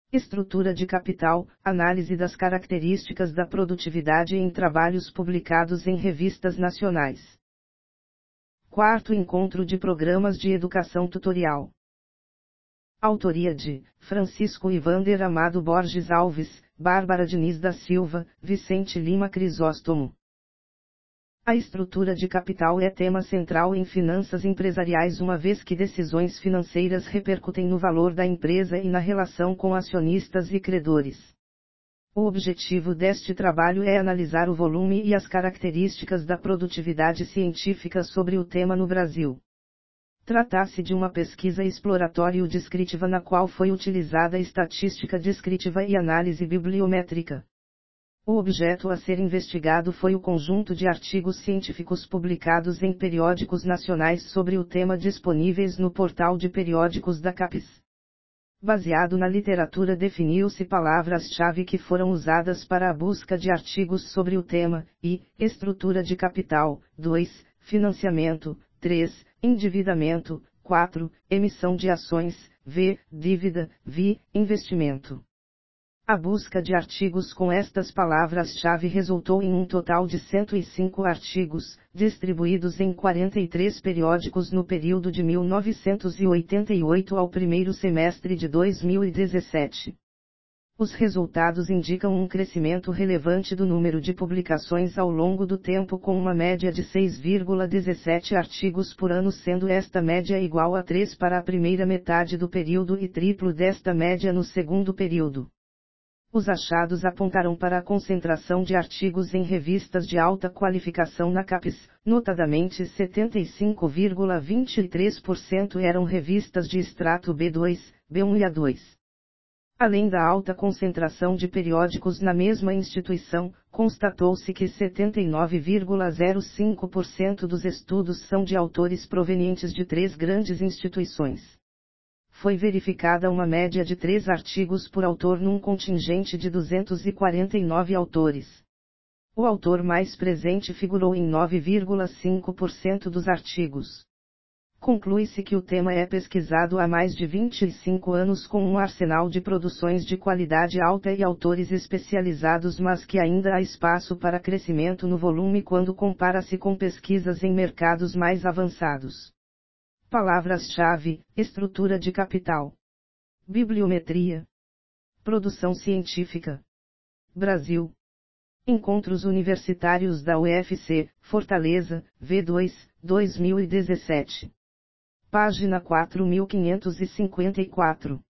Estrutura de capital, análise das características da produtividade em trabalhos publicados em revistas nacionais. Quarto encontro de programas de educação tutorial. Autoria de Francisco Ivander Amado Borges Alves, Bárbara Diniz da Silva, Vicente Lima Crisóstomo. A estrutura de capital é tema central em finanças empresariais, uma vez que decisões financeiras repercutem no valor da empresa e na relação com acionistas e credores. O objetivo deste trabalho é analisar o volume e as características da produtividade científica sobre o tema no Brasil. Trata-se de uma pesquisa exploratório-descritiva na qual foi utilizada estatística descritiva e análise bibliométrica. O objeto a ser investigado foi o conjunto de artigos científicos publicados em periódicos nacionais sobre o tema disponíveis no portal de periódicos da CAPES. Baseado na literatura, definiu-se palavras-chave que foram usadas para a busca de artigos sobre o tema, e, estrutura de capital, 2, financiamento, 3, endividamento, 4, emissão de ações, v, dívida, vi, investimento. A busca de artigos com estas palavras-chave resultou em um total de 105 artigos, distribuídos em 43 periódicos no período de 1988 ao primeiro semestre de 2017. Os resultados indicam um crescimento relevante do número de publicações ao longo do tempo, com uma média de 6,17 artigos por ano, sendo esta média igual a 3 para a primeira metade do período e triplo desta média no segundo período. Os achados apontaram para a concentração de artigos em revistas de alta qualificação na CAPES, notadamente 75,23% eram revistas de extrato B2, B1 e A2. Além da alta concentração de periódicos na mesma instituição, constatou-se que 79,05% dos estudos são de autores provenientes de 3 grandes instituições. Foi verificada uma média de 3 artigos por autor num contingente de 249 autores. O autor mais presente figurou em 9,5% dos artigos. Conclui-se que o tema é pesquisado há mais de 25 anos com um arsenal de produções de qualidade alta e autores especializados, mas que ainda há espaço para crescimento no volume quando compara-se com pesquisas em mercados mais avançados. Palavras-chave: estrutura de capital, bibliometria, produção científica, Brasil. Encontros Universitários da UFC, Fortaleza, V2, 2017. Página 4554.